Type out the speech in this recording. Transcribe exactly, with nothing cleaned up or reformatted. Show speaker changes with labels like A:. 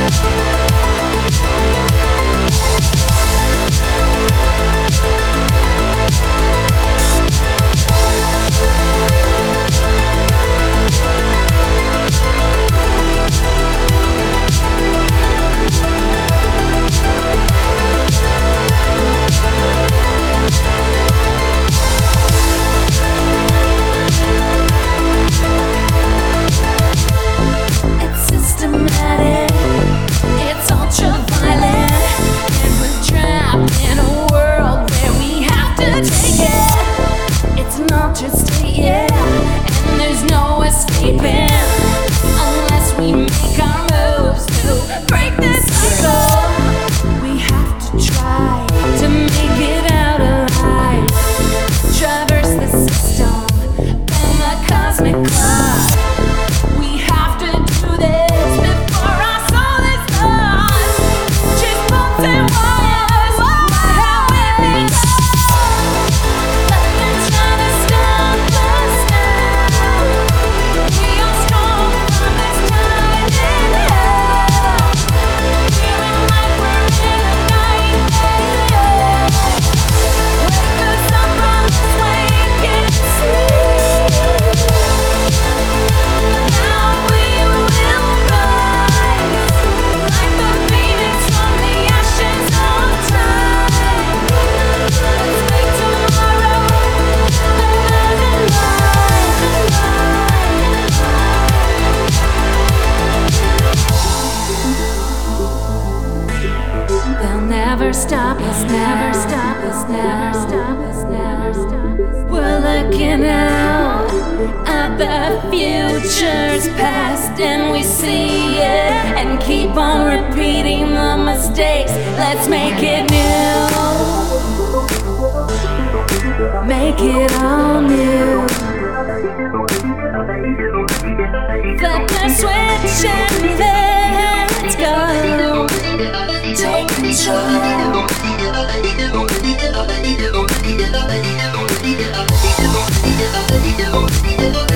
A: Never stop us, never stop us, never stop us, never stop us. We're looking out at the future's past, and we see it and keep on repeating the mistakes. Let's make it new, make it all new. Flip the switch and let's go. Take control.